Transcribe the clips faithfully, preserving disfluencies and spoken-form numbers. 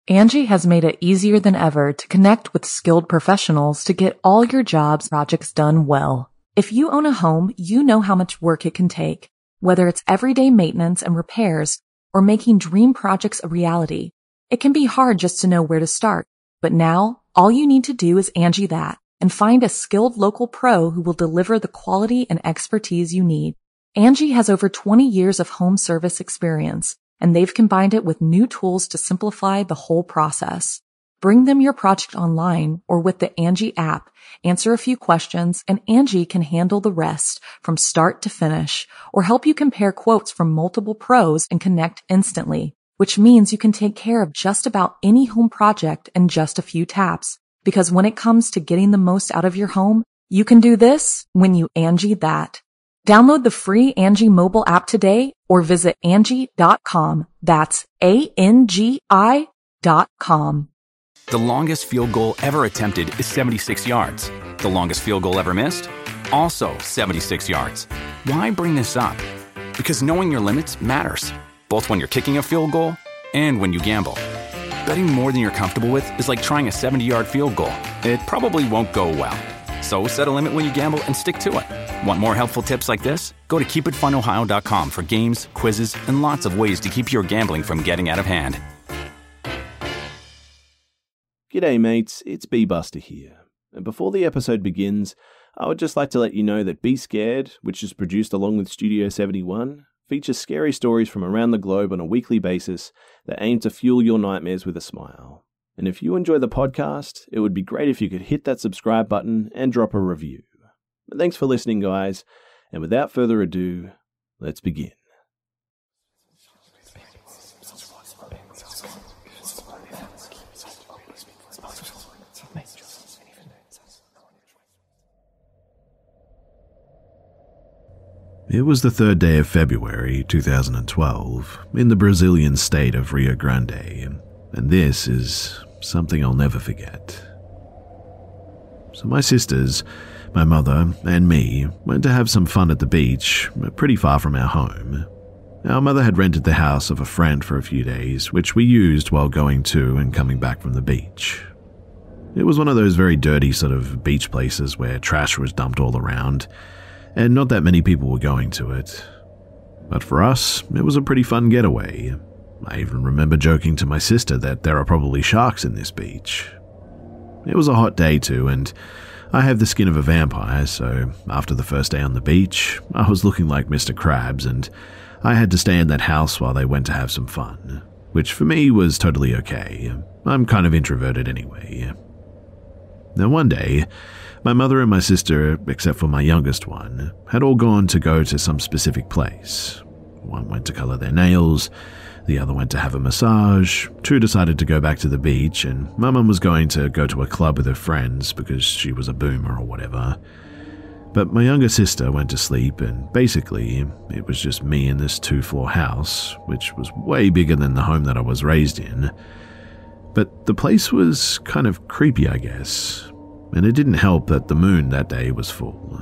Angie has made it easier than ever to connect with skilled professionals to get all your jobs projects done well. If you own a home, you know how much work it can take, whether it's everyday maintenance and repairs or making dream projects a reality. It can be hard just to know where to start, but now all you need to do is Angie that and find a skilled local pro who will deliver the quality and expertise you need. Angie has over twenty years of home service experience, and they've combined it with new tools to simplify the whole process. Bring them your project online or with the Angie app, answer a few questions, and Angie can handle the rest from start to finish, or help you compare quotes from multiple pros and connect instantly, which means you can take care of just about any home project in just a few taps. Because when it comes to getting the most out of your home, you can do this when you Angie that. Download the free Angie mobile app today or visit Angie dot com. That's A N G I dot com. The longest field goal ever attempted is seventy-six yards. The longest field goal ever missed? Also seventy-six yards. Why bring this up? Because knowing your limits matters, both when you're kicking a field goal and when you gamble. Betting more than you're comfortable with is like trying a seventy-yard field goal. It probably won't go well. So set a limit when you gamble and stick to it. Want more helpful tips like this? Go to keep it fun ohio dot com for games, quizzes, and lots of ways to keep your gambling from getting out of hand. G'day mates, it's B-Buster here. And before the episode begins, I would just like to let you know that Be Scared, which is produced along with Studio seventy-one, features scary stories from around the globe on a weekly basis that aim to fuel your nightmares with a smile. And if you enjoy the podcast, it would be great if you could hit that subscribe button and drop a review. But thanks for listening, guys, and without further ado, let's begin. It was the third day of February two thousand twelve in the Brazilian state of Rio Grande, and this is something I'll never forget. So my sisters, my mother, and me went to have some fun at the beach, pretty far from our home. Our mother had rented the house of a friend for a few days, which we used while going to and coming back from the beach. It was one of those very dirty sort of beach places where trash was dumped all around, and not that many people were going to it. But for us, it was a pretty fun getaway. I even remember joking to my sister that there are probably sharks in this beach. It was a hot day too, and I have the skin of a vampire, so after the first day on the beach, I was looking like Mister Krabs, and I had to stay in that house while they went to have some fun, which for me was totally okay. I'm kind of introverted anyway. Now one day, my mother and my sister, except for my youngest one, had all gone to go to some specific place. One went to color their nails, the other went to have a massage, two decided to go back to the beach, and my mum was going to go to a club with her friends because she was a boomer or whatever. But my younger sister went to sleep, and basically, it was just me in this two-floor house, which was way bigger than the home that I was raised in. But the place was kind of creepy, I guess, and it didn't help that the moon that day was full.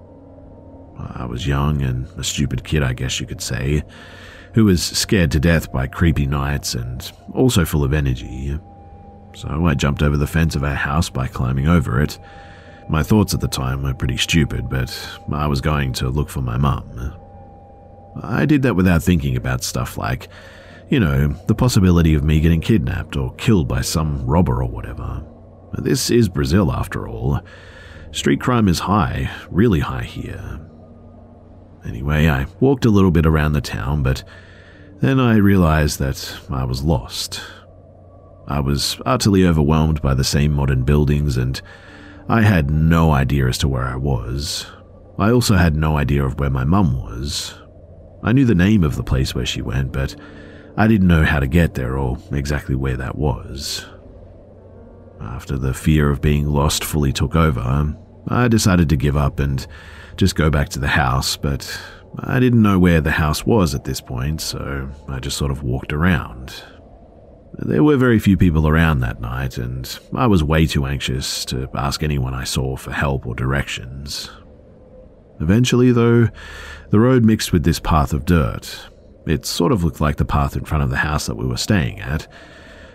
I was young and a stupid kid, I guess you could say, who was scared to death by creepy nights and also full of energy. So I jumped over the fence of our house by climbing over it. My thoughts at the time were pretty stupid, but I was going to look for my mum. I did that without thinking about stuff like, you know, the possibility of me getting kidnapped or killed by some robber or whatever. This is Brazil after all. Street crime is high, really high here. Anyway, I walked a little bit around the town, but then I realized that I was lost. I was utterly overwhelmed by the same modern buildings, and I had no idea as to where I was. I also had no idea of where my mum was. I knew the name of the place where she went, but I didn't know how to get there or exactly where that was. After the fear of being lost fully took over, I decided to give up and just go back to the house, but I didn't know where the house was at this point, so I just sort of walked around. There were very few people around that night, and I was way too anxious to ask anyone I saw for help or directions. Eventually, though, the road mixed with this path of dirt. It sort of looked like the path in front of the house that we were staying at,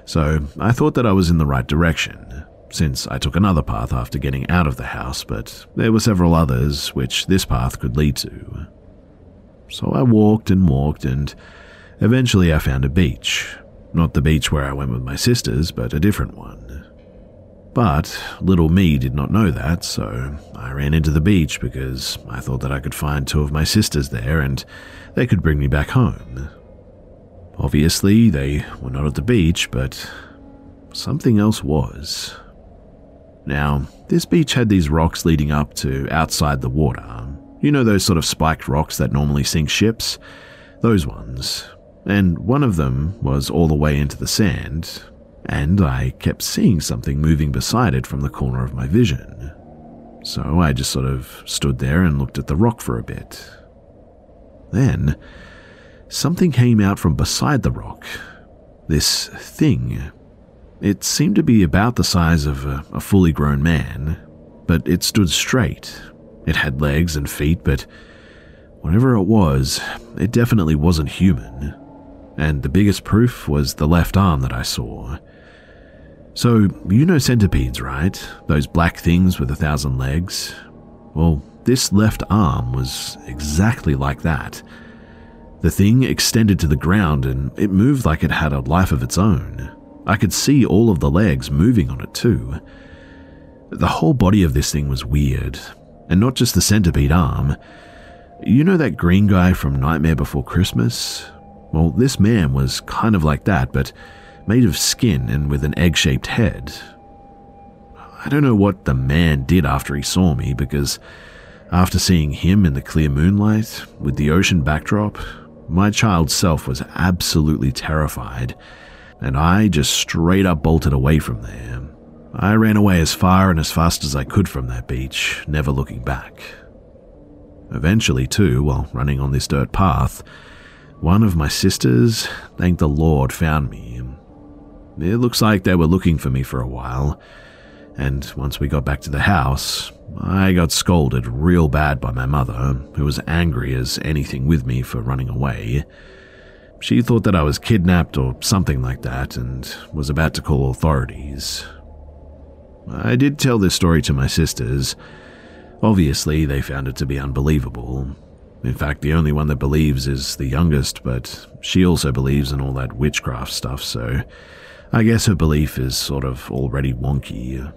So I thought that I was in the right direction, since I took another path after getting out of the house, but there were several others which this path could lead to. So I walked and walked, and eventually I found a beach. Not the beach where I went with my sisters, but a different one. But little me did not know that, so I ran into the beach because I thought that I could find two of my sisters there and they could bring me back home. Obviously, they were not at the beach, but something else was. Now, this beach had these rocks leading up to outside the water. You know those sort of spiked rocks that normally sink ships? Those ones. And one of them was all the way into the sand, and I kept seeing something moving beside it from the corner of my vision. So I just sort of stood there and looked at the rock for a bit. Then, something came out from beside the rock. This thing. It seemed to be about the size of a, a fully grown man, but it stood straight. It had legs and feet, but whatever it was, it definitely wasn't human. And the biggest proof was the left arm that I saw. So, you know centipedes, right? Those black things with a thousand legs? Well, this left arm was exactly like that. The thing extended to the ground and it moved like it had a life of its own. I could see all of the legs moving on it too. The whole body of this thing was weird, and not just the centipede arm. You know that green guy from Nightmare Before Christmas? Well, this man was kind of like that, but made of skin and with an egg-shaped head. I don't know what the man did after he saw me, because after seeing him in the clear moonlight, with the ocean backdrop, my child self was absolutely terrified, and I just straight up bolted away from there. I ran away as far and as fast as I could from that beach, never looking back. Eventually, too, while running on this dirt path, one of my sisters, thank the Lord, found me. It looks like they were looking for me for a while, and once we got back to the house, I got scolded real bad by my mother, who was angry as anything with me for running away. She thought that I was kidnapped or something like that and was about to call authorities. I did tell this story to my sisters. Obviously, they found it to be unbelievable. In fact, the only one that believes is the youngest, but she also believes in all that witchcraft stuff, so I guess her belief is sort of already wonky.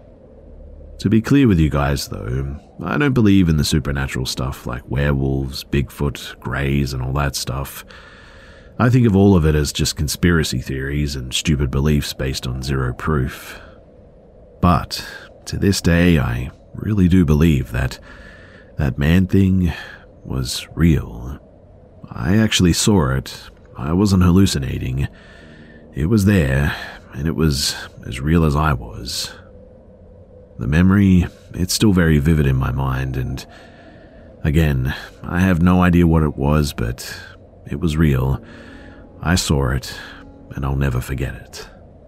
To be clear with you guys, though, I don't believe in the supernatural stuff like werewolves, Bigfoot, greys, and all that stuff. I think of all of it as just conspiracy theories and stupid beliefs based on zero proof. But to this day, I really do believe that that man thing was real. I actually saw it. I wasn't hallucinating. It was there, and it was as real as I was. The memory, it's still very vivid in my mind, and again, I have no idea what it was, but it was real. I saw it, and I'll never forget it.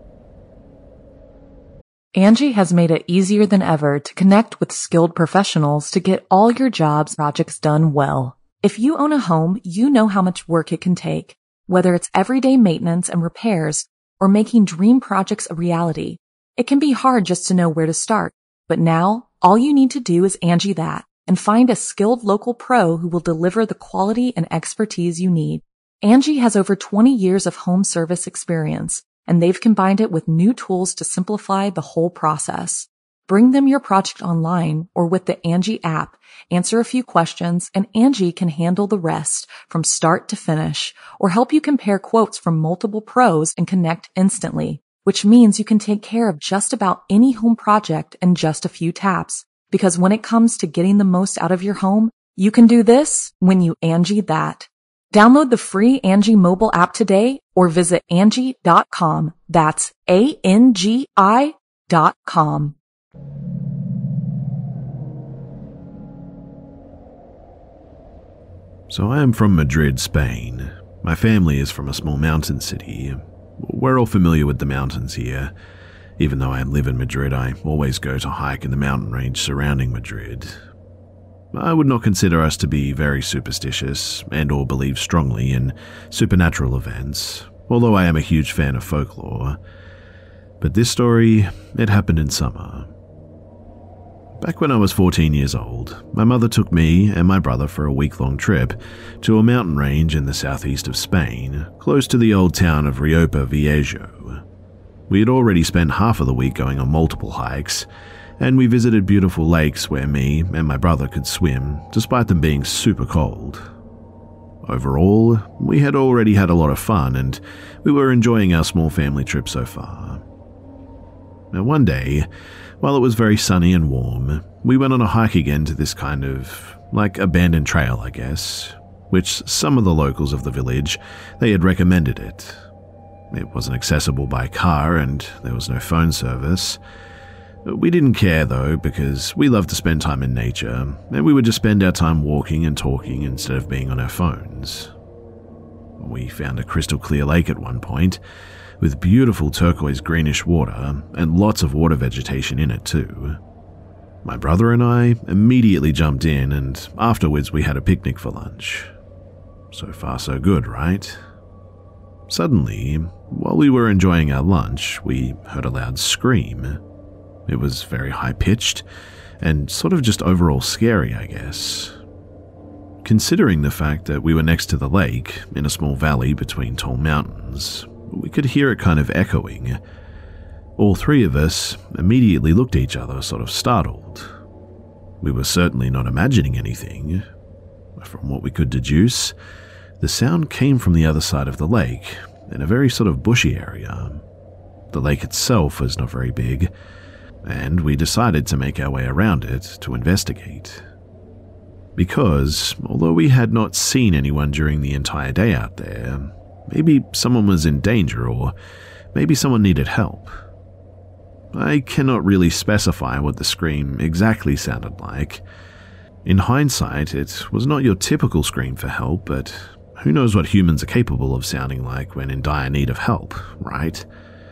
Angie has made it easier than ever to connect with skilled professionals to get all your jobs projects done well. If you own a home, you know how much work it can take, whether it's everyday maintenance and repairs or making dream projects a reality. It can be hard just to know where to start, but now all you need to do is Angie that and find a skilled local pro who will deliver the quality and expertise you need. Angie has over twenty years of home service experience, and they've combined it with new tools to simplify the whole process. Bring them your project online or with the Angie app, answer a few questions, and Angie can handle the rest from start to finish, or help you compare quotes from multiple pros and connect instantly, which means you can take care of just about any home project in just a few taps. Because when it comes to getting the most out of your home, you can do this when you Angie that. Download the free Angie mobile app today or visit Angie dot com. That's A N G I dot com. So I am from Madrid, Spain. My family is from a small mountain city. We're all familiar with the mountains here. Even though I live in Madrid, I always go to hike in the mountain range surrounding Madrid. I would not consider us to be very superstitious and or believe strongly in supernatural events. although I am a huge fan of folklore. But this story, it happened in summer. Back when I was fourteen years old, my mother took me and my brother for a week-long trip to a mountain range in the southeast of Spain, close to the old town of Riopa Viejo. We had already spent half of the week going on multiple hikes, and we visited beautiful lakes where me and my brother could swim, despite them being super cold. Overall, we had already had a lot of fun, and we were enjoying our small family trip so far. Now one day, while it was very sunny and warm, we went on a hike again to this kind of, like, abandoned trail, I guess, which some of the locals of the village, they had recommended it. It wasn't accessible by car and there was no phone service. We didn't care though, because we love to spend time in nature, and we would just spend our time walking and talking instead of being on our phones. We found a crystal clear lake at one point, with beautiful turquoise greenish water and lots of water vegetation in it too. My brother and I immediately jumped in, and afterwards we had a picnic for lunch. So far so good, right? Suddenly, while we were enjoying our lunch, we heard a loud scream. It was very high-pitched and sort of just overall scary, I guess. Considering the fact that we were next to the lake, in a small valley between tall mountains, we could hear it kind of echoing. All three of us immediately looked at each other, sort of startled. We were certainly not imagining anything. From what we could deduce, the sound came from the other side of the lake, in a very sort of bushy area. The lake itself was not very big, and we decided to make our way around it to investigate. Because, although we had not seen anyone during the entire day out there, maybe someone was in danger, or maybe someone needed help. I cannot really specify what the scream exactly sounded like. In hindsight, it was not your typical scream for help, but who knows what humans are capable of sounding like when in dire need of help, right?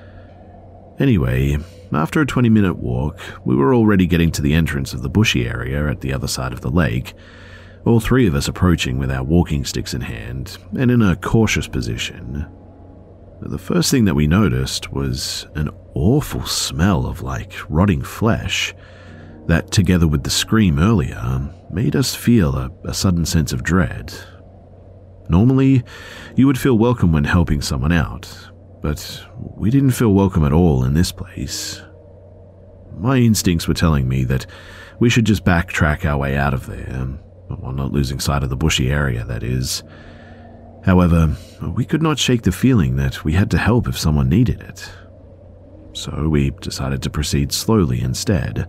Anyway, after a twenty-minute walk, we were already getting to the entrance of the bushy area at the other side of the lake, all three of us approaching with our walking sticks in hand and in a cautious position. The first thing that we noticed was an awful smell of, like, rotting flesh that, together with the scream earlier, made us feel a, a sudden sense of dread. Normally, you would feel welcome when helping someone out, but we didn't feel welcome at all in this place. My instincts were telling me that we should just backtrack our way out of there, while not losing sight of the bushy area, that is. However, we could not shake the feeling that we had to help if someone needed it. So we decided to proceed slowly instead.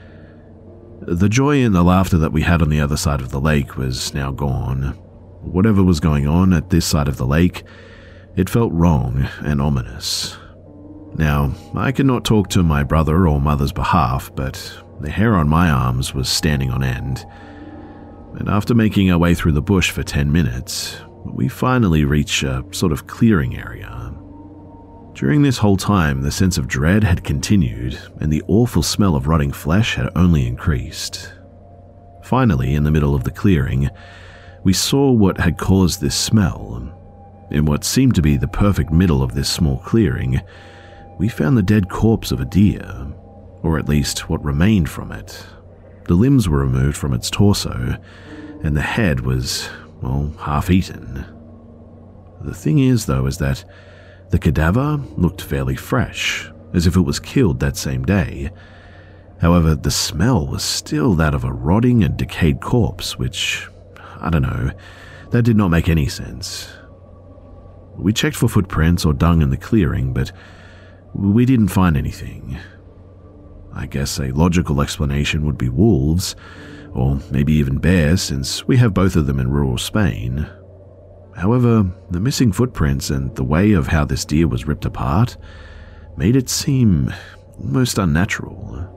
The joy and the laughter that we had on the other side of the lake was now gone. Whatever was going on at this side of the lake, it felt wrong and ominous. Now, I cannot talk to my brother or mother's behalf, but the hair on my arms was standing on end. And after making our way through the bush for ten minutes, we finally reached a sort of clearing area. During this whole time, the sense of dread had continued, and the awful smell of rotting flesh had only increased. Finally, in the middle of the clearing, we saw what had caused this smell. In what seemed to be the perfect middle of this small clearing, we found the dead corpse of a deer, or at least what remained from it. The limbs were removed from its torso, and the head was, well, half-eaten. The thing is, though, is that the cadaver looked fairly fresh, as if it was killed that same day. However, the smell was still that of a rotting and decayed corpse, which, I don't know, that did not make any sense. We checked for footprints or dung in the clearing, but we didn't find anything. I guess a logical explanation would be wolves, or maybe even bears, since we have both of them in rural Spain. However, the missing footprints and the way of how this deer was ripped apart made it seem almost unnatural.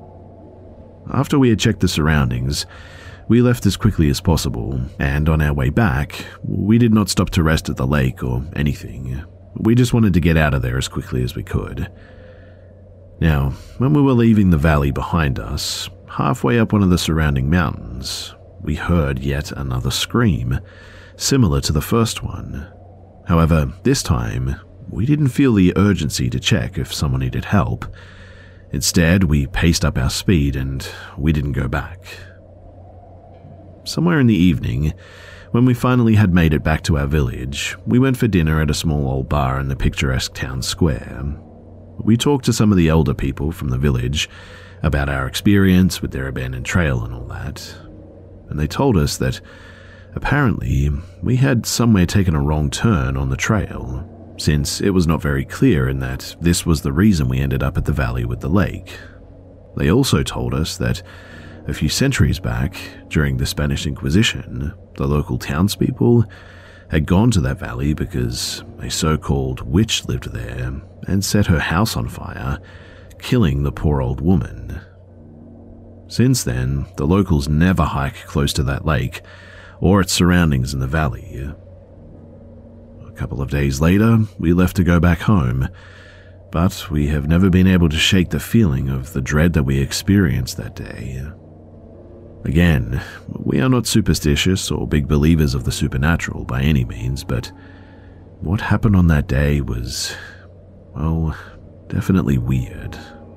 After we had checked the surroundings, we left as quickly as possible, and on our way back, we did not stop to rest at the lake or anything. We just wanted to get out of there as quickly as we could. Now, when we were leaving the valley behind us, halfway up one of the surrounding mountains, we heard yet another scream, similar to the first one. However, this time, we didn't feel the urgency to check if someone needed help. Instead, we paced up our speed and we didn't go back. Somewhere in the evening, when we finally had made it back to our village, we went for dinner at a small old bar in the picturesque town square. We talked to some of the elder people from the village about our experience with their abandoned trail and all that, and they told us that apparently we had somewhere taken a wrong turn on the trail, since it was not very clear in that this was the reason we ended up at the valley with the lake. They also told us that a few centuries back, during the Spanish Inquisition, the local townspeople had gone to that valley because a so-called witch lived there and set her house on fire, killing the poor old woman. Since then, the locals never hike close to that lake or its surroundings in the valley. A couple of days later, we left to go back home, but we have never been able to shake the feeling of the dread that we experienced that day. Again, we are not superstitious or big believers of the supernatural by any means, but what happened on that day was, well, definitely weird.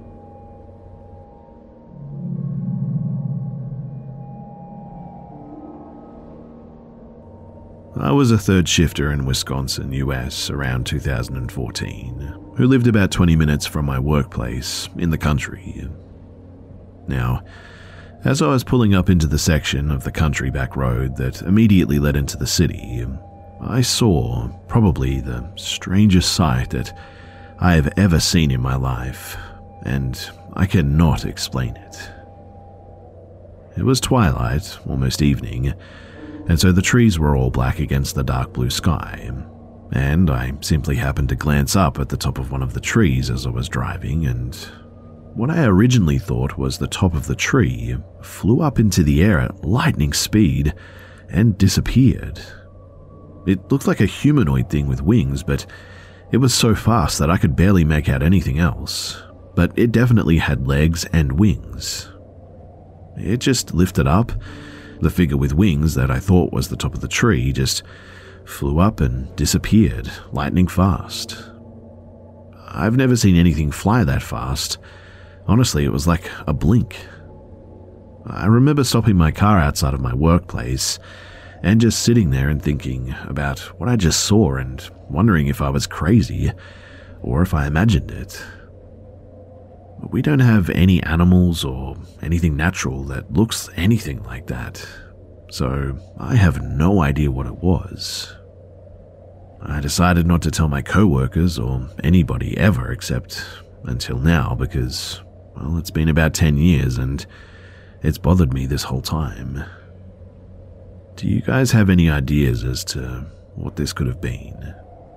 I was a third shifter in Wisconsin, U S around two thousand fourteen, who lived about twenty minutes from my workplace in the country. Now, as I was pulling up into the section of the country back road that immediately led into the city, I saw probably the strangest sight that I have ever seen in my life, and I cannot explain it. It was twilight, almost evening, and so the trees were all black against the dark blue sky, and I simply happened to glance up at the top of one of the trees as I was driving, and what I originally thought was the top of the tree flew up into the air at lightning speed and disappeared. It looked like a humanoid thing with wings, but it was so fast that I could barely make out anything else, but it definitely had legs and wings. It just lifted up. The figure with wings that I thought was the top of the tree just flew up and disappeared, lightning fast. I've never seen anything fly that fast. Honestly, it was like a blink. I remember stopping my car outside of my workplace and just sitting there and thinking about what I just saw and wondering if I was crazy or if I imagined it. We don't have any animals or anything natural that looks anything like that, so I have no idea what it was. I decided not to tell my co-workers or anybody ever except until now because, well, it's been about ten years and it's bothered me this whole time. Do you guys have any ideas as to what this could have been?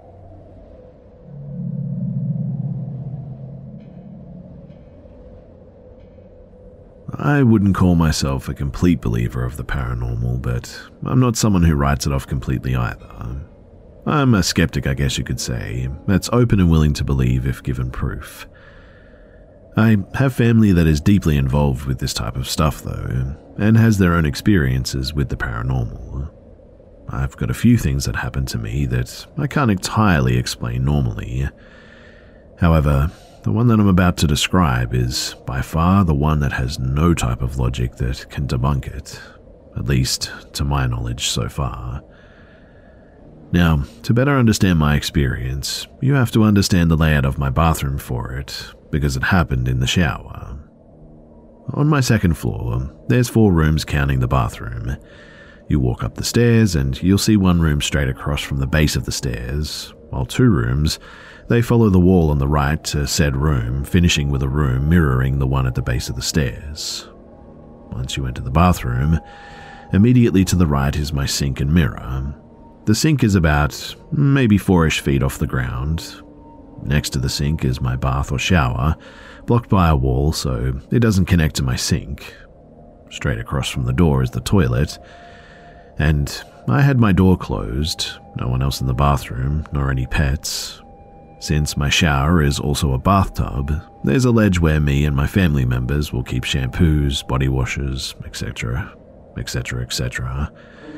I wouldn't call myself a complete believer of the paranormal, but I'm not someone who writes it off completely either. I'm a skeptic, I guess you could say, that's open and willing to believe if given proof. I have family that is deeply involved with this type of stuff, though, and has their own experiences with the paranormal. I've got a few things that happen to me that I can't entirely explain normally. However, the one that I'm about to describe is by far the one that has no type of logic that can debunk it, at least to my knowledge so far. Now, to better understand my experience, you have to understand the layout of my bathroom for it, because it happened in the shower. On my second floor, there's four rooms counting the bathroom. You walk up the stairs and you'll see one room straight across from the base of the stairs, while two rooms, they follow the wall on the right to said room, finishing with a room mirroring the one at the base of the stairs. Once you enter the bathroom, immediately to the right is my sink and mirror. The sink is about maybe four-ish feet off the ground. Next to the sink is my bath or shower, blocked by a wall so it doesn't connect to my sink. Straight across from the door is the toilet, and I had my door closed, no one else in the bathroom, nor any pets. Since my shower is also a bathtub, there's a ledge where me and my family members will keep shampoos, body washes, et cetera, et cetera, et cetera.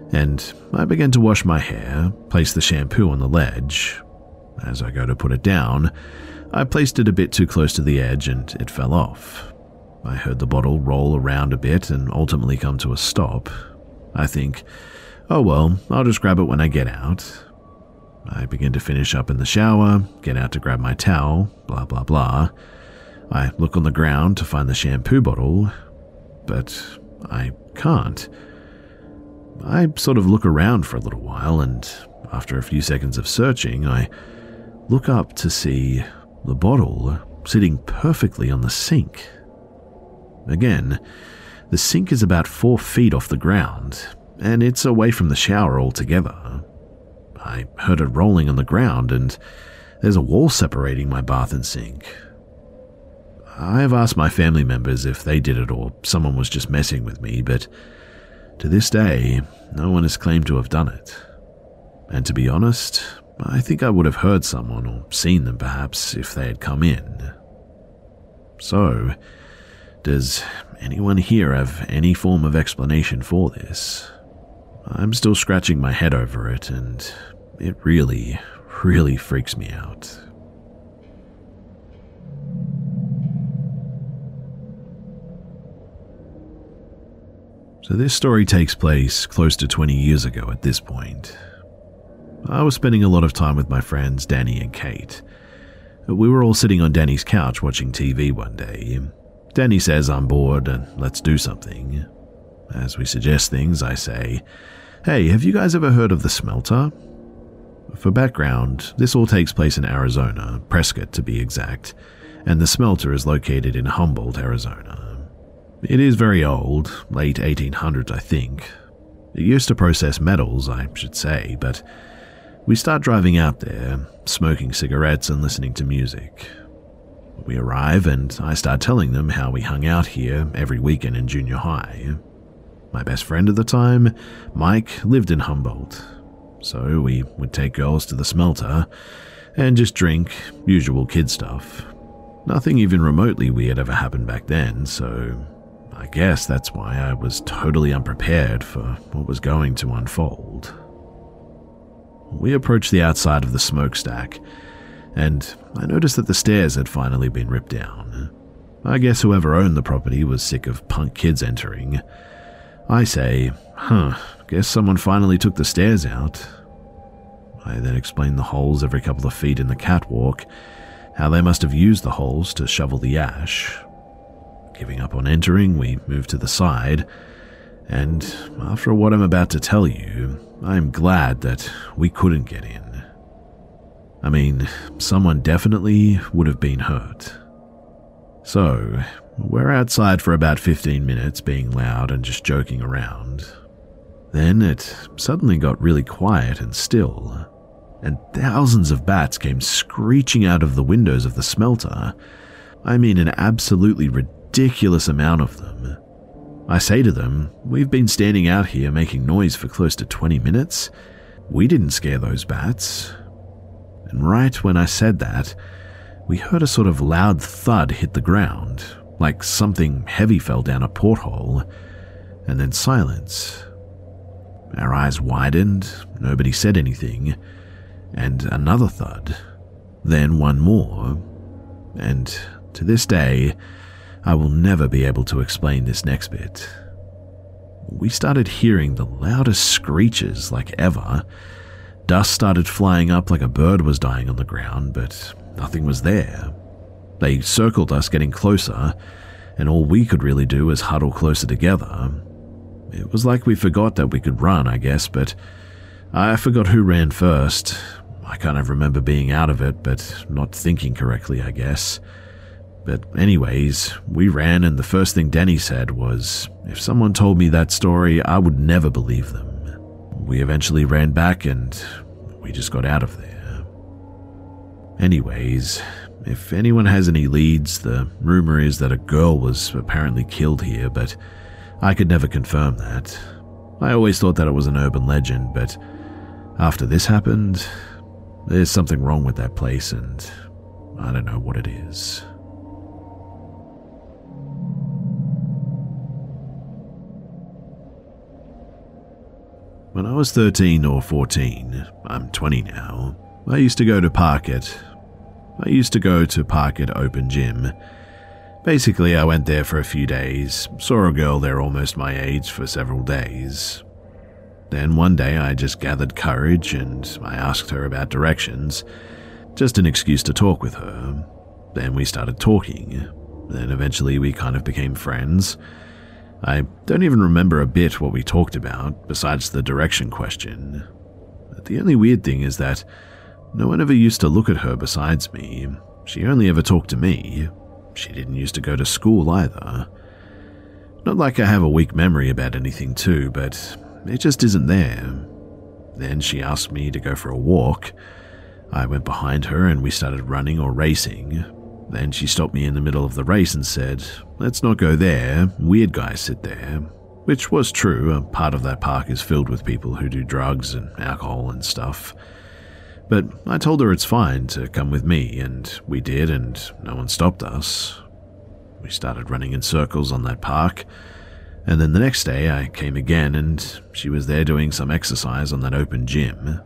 and I began to wash my hair, place the shampoo on the ledge. As I go to put it down, I placed it a bit too close to the edge and it fell off. I heard the bottle roll around a bit and ultimately come to a stop. I think, oh well, I'll just grab it when I get out. I begin to finish up in the shower, get out to grab my towel, blah blah blah. I look on the ground to find the shampoo bottle, but I can't. I sort of look around for a little while, and after a few seconds of searching, I look up to see the bottle sitting perfectly on the sink. Again, the sink is about four feet off the ground, and it's away from the shower altogether. I heard it rolling on the ground, and there's a wall separating my bath and sink. I have asked my family members if they did it or someone was just messing with me, but to this day, no one has claimed to have done it. And to be honest, I think I would have heard someone or seen them perhaps if they had come in. So, does anyone here have any form of explanation for this? I'm still scratching my head over it, and it really, really freaks me out. So this story takes place close to twenty years ago at this point. I was spending a lot of time with my friends Danny and Kate. We were all sitting on Danny's couch watching T V one day. Danny says I'm bored and let's do something. As we suggest things, I say, hey, have you guys ever heard of the Smelter? For background, this all takes place in Arizona, Prescott to be exact, and the Smelter is located in Humboldt, Arizona. It is very old, late eighteen hundreds I think. It used to process metals, I should say, but we start driving out there, smoking cigarettes and listening to music. We arrive and I start telling them how we hung out here every weekend in junior high. My best friend at the time, Mike, lived in Humboldt, so we would take girls to the Smelter and just drink, usual kid stuff. Nothing even remotely weird ever happened back then, so I guess that's why I was totally unprepared for what was going to unfold. We approached the outside of the smokestack, and I noticed that the stairs had finally been ripped down. I guess whoever owned the property was sick of punk kids entering. I say, huh, guess someone finally took the stairs out. I then explained the holes every couple of feet in the catwalk, how they must have used the holes to shovel the ash. Giving up on entering, we moved to the side, and after what I'm about to tell you, I am glad that we couldn't get in. I mean, someone definitely would have been hurt. So, we're outside for about fifteen minutes being loud and just joking around. Then it suddenly got really quiet and still, and thousands of bats came screeching out of the windows of the Smelter. I mean an absolutely ridiculous amount of them. I say to them, we've been standing out here making noise for close to twenty minutes. We didn't scare those bats. And right when I said that, we heard a sort of loud thud hit the ground, like something heavy fell down a porthole, and then silence. Our eyes widened, nobody said anything, and another thud, then one more, and to this day, I will never be able to explain this next bit. We started hearing the loudest screeches like ever. Dust started flying up like a bird was dying on the ground, but nothing was there. They circled us, getting closer, and all we could really do was huddle closer together. It was like we forgot that we could run, I guess, but I forgot who ran first. I kind of remember being out of it, but not thinking correctly, I guess. But anyways, we ran, and the first thing Danny said was, if someone told me that story, I would never believe them. We eventually ran back, and we just got out of there. Anyways, if anyone has any leads, the rumor is that a girl was apparently killed here, but I could never confirm that. I always thought that it was an urban legend, but after this happened, there's something wrong with that place, and I don't know what it is. When I was thirteen or fourteen, I'm twenty now, I used to go to Parkett. I used to go to Parkett Open Gym. Basically, I went there for a few days, saw a girl there almost my age for several days. Then one day I just gathered courage and I asked her about directions, just an excuse to talk with her. Then we started talking. Then eventually we kind of became friends. I don't even remember a bit what we talked about, besides the direction question. But the only weird thing is that no one ever used to look at her besides me. She only ever talked to me. She didn't used to go to school either. Not like I have a weak memory about anything too, but it just isn't there. Then she asked me to go for a walk. I went behind her and we started running or racing. Then she stopped me in the middle of the race and said, "Let's not go there, weird guys sit there." Which was true, a part of that park is filled with people who do drugs and alcohol and stuff. But I told her it's fine to come with me, and we did, and no one stopped us. We started running in circles on that park, and then the next day I came again and she was there doing some exercise on that open gym.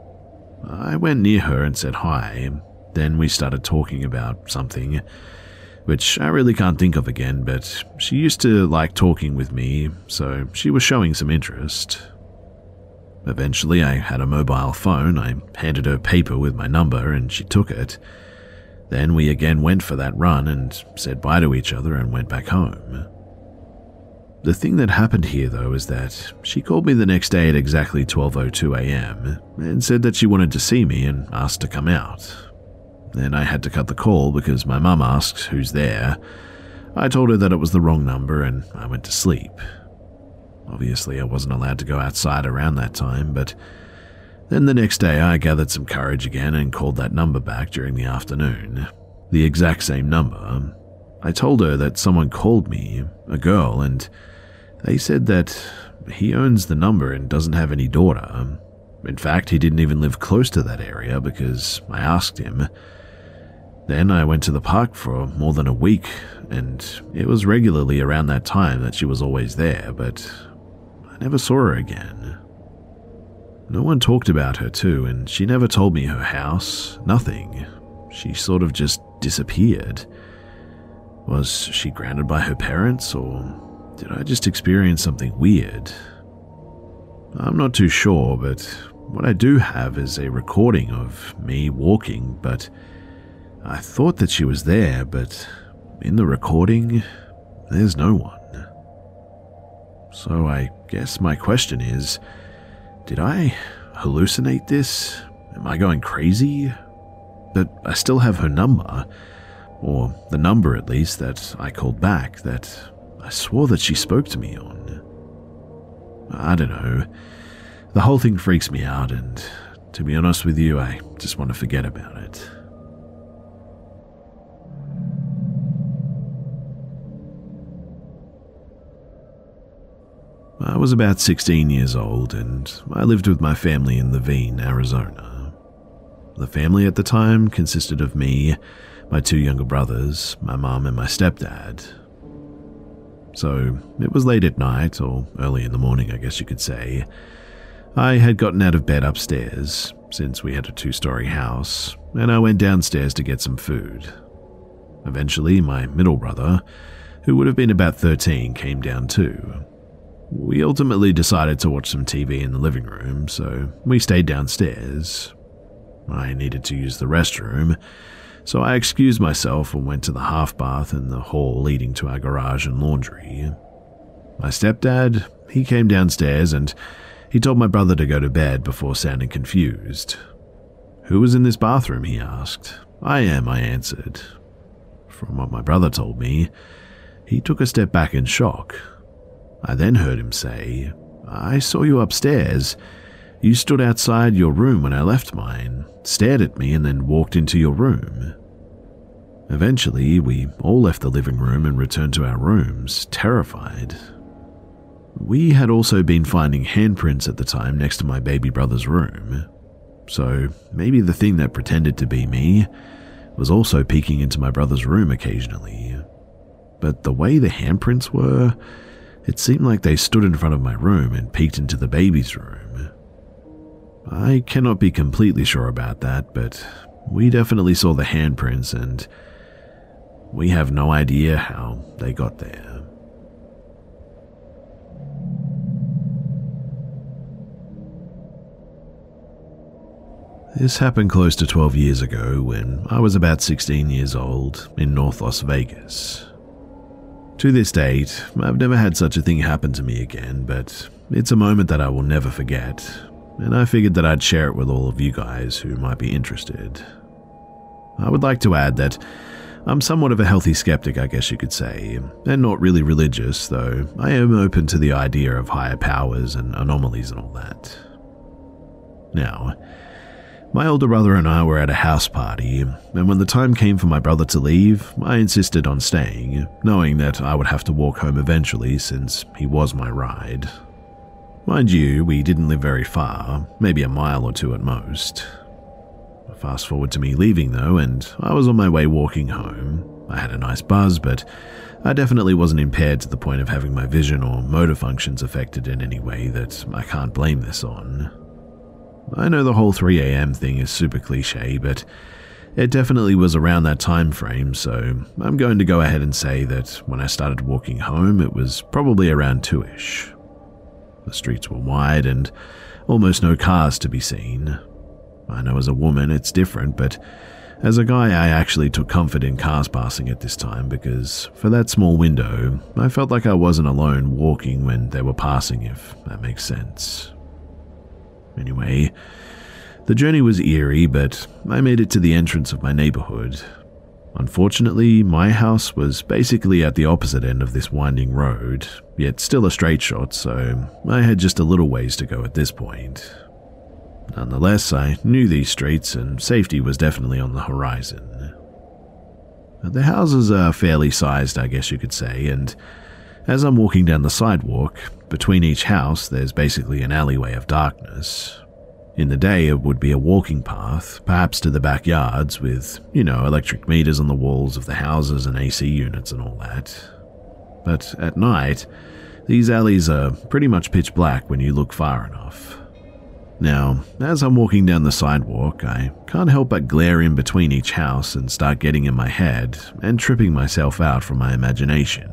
I went near her and said hi. Then we started talking about something, which I really can't think of again, but she used to like talking with me, so she was showing some interest. Eventually I had a mobile phone. I handed her paper with my number and she took it. Then we again went for that run and said bye to each other and went back home. The thing that happened here, though, is that she called me the next day at exactly twelve oh two a.m. and said that she wanted to see me and asked to come out. Then I had to cut the call because my mum asked who's there. I told her that it was the wrong number and I went to sleep. Obviously, I wasn't allowed to go outside around that time, but then the next day I gathered some courage again and called that number back during the afternoon. The exact same number. I told her that someone called me, a girl, and they said that he owns the number and doesn't have any daughter. In fact, he didn't even live close to that area because I asked him. Then I went to the park for more than a week, and it was regularly around that time that she was always there, but I never saw her again. No one talked about her too, and she never told me her house, nothing. She sort of just disappeared. Was she grounded by her parents, or did I just experience something weird? I'm not too sure, but what I do have is a recording of me walking, but I thought that she was there, but in the recording, there's no one. So I guess my question is, did I hallucinate this? Am I going crazy? But I still have her number, or the number at least that I called back that I swore that she spoke to me on. I don't know. The whole thing freaks me out, and to be honest with you, I just want to forget about it. I was about sixteen years old, and I lived with my family in Laveen, Arizona. The family at the time consisted of me, my two younger brothers, my mum, and my stepdad. So it was late at night, or early in the morning, I guess you could say. I had gotten out of bed upstairs, since we had a two-story house, and I went downstairs to get some food. Eventually, my middle brother, who would have been about thirteen, came down too. We ultimately decided to watch some T V in the living room, so we stayed downstairs. I needed to use the restroom, so I excused myself and went to the half bath in the hall leading to our garage and laundry. My stepdad, he came downstairs and he told my brother to go to bed before sounding confused. "Who was in this bathroom?" he asked. "I am," I answered. From what my brother told me, he took a step back in shock. I then heard him say, "I saw you upstairs. You stood outside your room when I left mine, stared at me, and then walked into your room." Eventually, we all left the living room and returned to our rooms, terrified. We had also been finding handprints at the time next to my baby brother's room, so maybe the thing that pretended to be me was also peeking into my brother's room occasionally. But the way the handprints were, It seemed like they stood in front of my room and peeked into the baby's room. I cannot be completely sure about that, but we definitely saw the handprints and we have no idea how they got there. This happened close to twelve years ago when I was about sixteen years old in North Las Vegas. To this date, I've never had such a thing happen to me again, but it's a moment that I will never forget, and I figured that I'd share it with all of you guys who might be interested. I would like to add that I'm somewhat of a healthy skeptic, I guess you could say, and not really religious, though I am open to the idea of higher powers and anomalies and all that. Now, my older brother and I were at a house party, and when the time came for my brother to leave, I insisted on staying, knowing that I would have to walk home eventually since he was my ride. Mind you, we didn't live very far, maybe a mile or two at most. Fast forward to me leaving though, and I was on my way walking home. I had a nice buzz, but I definitely wasn't impaired to the point of having my vision or motor functions affected in any way that I can't blame this on. I know the whole three a.m. thing is super cliche, but it definitely was around that time frame, so I'm going to go ahead and say that when I started walking home, it was probably around two-ish. The streets were wide and almost no cars to be seen. I know as a woman it's different, but as a guy I actually took comfort in cars passing at this time because for that small window, I felt like I wasn't alone walking when they were passing, if that makes sense. Anyway, the journey was eerie, but I made it to the entrance of my neighborhood. Unfortunately, my house was basically at the opposite end of this winding road, yet still a straight shot, so I had just a little ways to go at this point. Nonetheless, I knew these streets and safety was definitely on the horizon. The houses are fairly sized, I guess you could say, and as I'm walking down the sidewalk, between each house there's basically an alleyway of darkness. In the day it would be a walking path, perhaps to the backyards with, you know, electric meters on the walls of the houses and A C units and all that. But at night, these alleys are pretty much pitch black when you look far enough. Now, as I'm walking down the sidewalk, I can't help but glare in between each house and start getting in my head and tripping myself out from my imagination.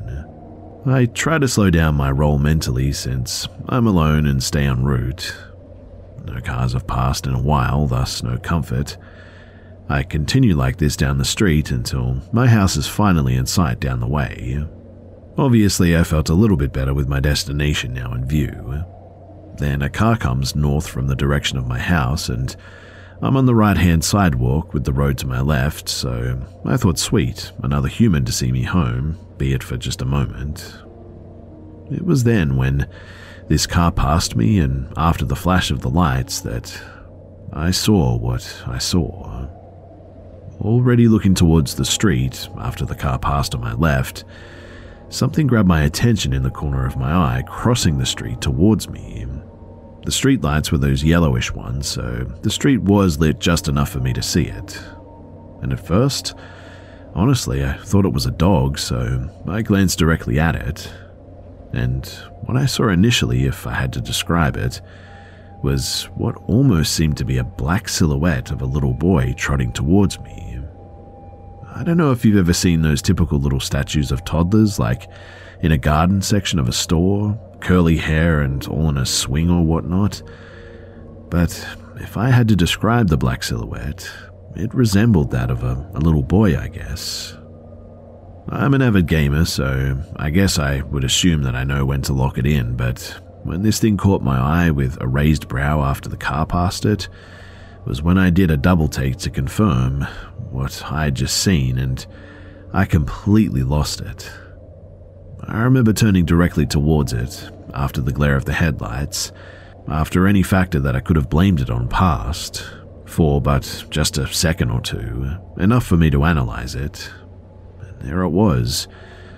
I try to slow down my roll mentally since I'm alone and stay en route. No cars have passed in a while, thus no comfort. I continue like this down the street until my house is finally in sight down the way. Obviously, I felt a little bit better with my destination now in view. Then a car comes north from the direction of my house, and I'm on the right-hand sidewalk with the road to my left, so I thought, sweet, another human to see me home, be it for just a moment. It was then when this car passed me, and after the flash of the lights, that I saw what I saw. Already looking towards the street, after the car passed on my left, something grabbed my attention in the corner of my eye, crossing the street towards me. The street lights were those yellowish ones, so the street was lit just enough for me to see it. And at first, honestly, I thought it was a dog, so I glanced directly at it. And what I saw initially, if I had to describe it, was what almost seemed to be a black silhouette of a little boy trotting towards me. I don't know if you've ever seen those typical little statues of toddlers, like in a garden section of a store, curly hair and all in a swing or whatnot. But if I had to describe the black silhouette, it resembled that of a, a little boy, I guess. I'm an avid gamer, so I guess I would assume that I know when to lock it in, but when this thing caught my eye with a raised brow after the car passed it, was when I did a double take to confirm what I had just seen, and I completely lost it. I remember turning directly towards it, after the glare of the headlights, after any factor that I could have blamed it on passed, for but just a second or two, enough for me to analyze it. And there it was,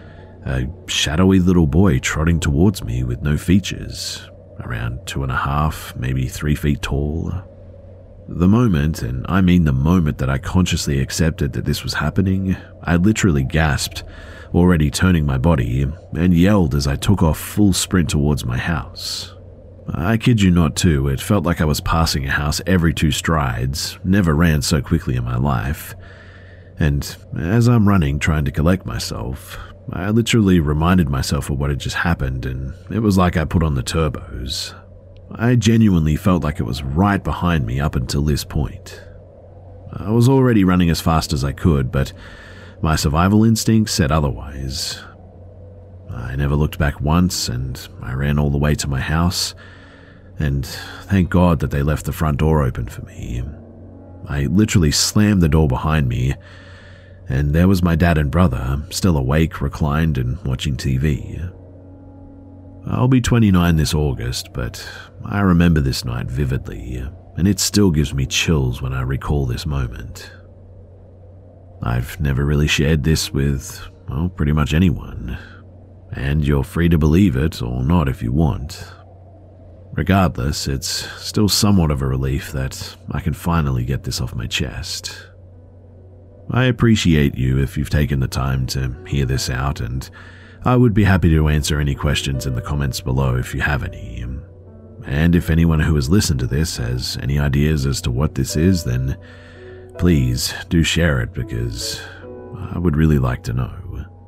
a shadowy little boy trotting towards me with no features, around two and a half, maybe three feet tall. The moment, and I mean the moment that I consciously accepted that this was happening, I literally gasped, already turning my body, and yelled as I took off full sprint towards my house. I kid you not too, it felt like I was passing a house every two strides, never ran so quickly in my life. And as I'm running trying to collect myself, I literally reminded myself of what had just happened, and it was like I put on the turbos. I genuinely felt like it was right behind me up until this point. I was already running as fast as I could, but my survival instinct said otherwise. I never looked back once, and I ran all the way to my house, and thank God that they left the front door open for me. I literally slammed the door behind me, and there was my dad and brother, still awake, reclined, and watching T V. I'll be twenty-nine this August, but I remember this night vividly, and it still gives me chills when I recall this moment. I've never really shared this with, well, pretty much anyone, and you're free to believe it or not if you want. Regardless, it's still somewhat of a relief that I can finally get this off my chest. I appreciate you if you've taken the time to hear this out, and I would be happy to answer any questions in the comments below if you have any. And if anyone who has listened to this has any ideas as to what this is, then please do share it, because I would really like to know.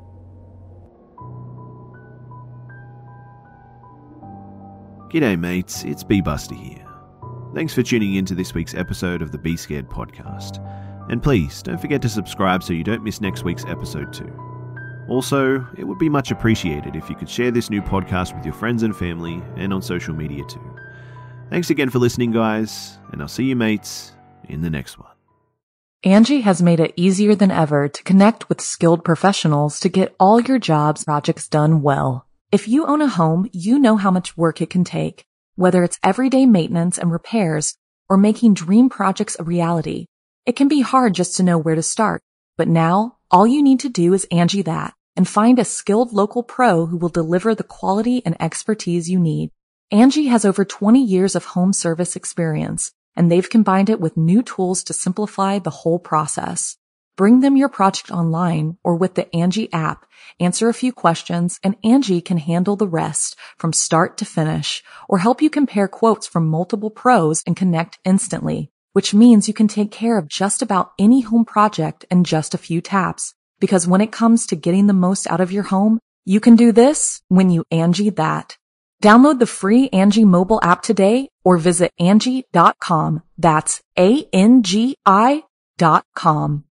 G'day mates, it's B-Buster here. Thanks for tuning in to this week's episode of the Be Scared podcast. And please, don't forget to subscribe so you don't miss next week's episode too. Also, it would be much appreciated if you could share this new podcast with your friends and family and on social media too. Thanks again for listening, guys, and I'll see you mates in the next one. Angie has made it easier than ever to connect with skilled professionals to get all your jobs projects done well. If you own a home, you know how much work it can take, whether it's everyday maintenance and repairs or making dream projects a reality. It can be hard just to know where to start, but now all you need to do is Angie that and find a skilled local pro who will deliver the quality and expertise you need. Angie has over twenty years of home service experience, and they've combined it with new tools to simplify the whole process. Bring them your project online or with the Angie app, answer a few questions, and Angie can handle the rest from start to finish, or help you compare quotes from multiple pros and connect instantly, which means you can take care of just about any home project in just a few taps. Because when it comes to getting the most out of your home, you can do this when you Angie that. Download the free Angie mobile app today or visit Angie dot com. That's A N G I dot com.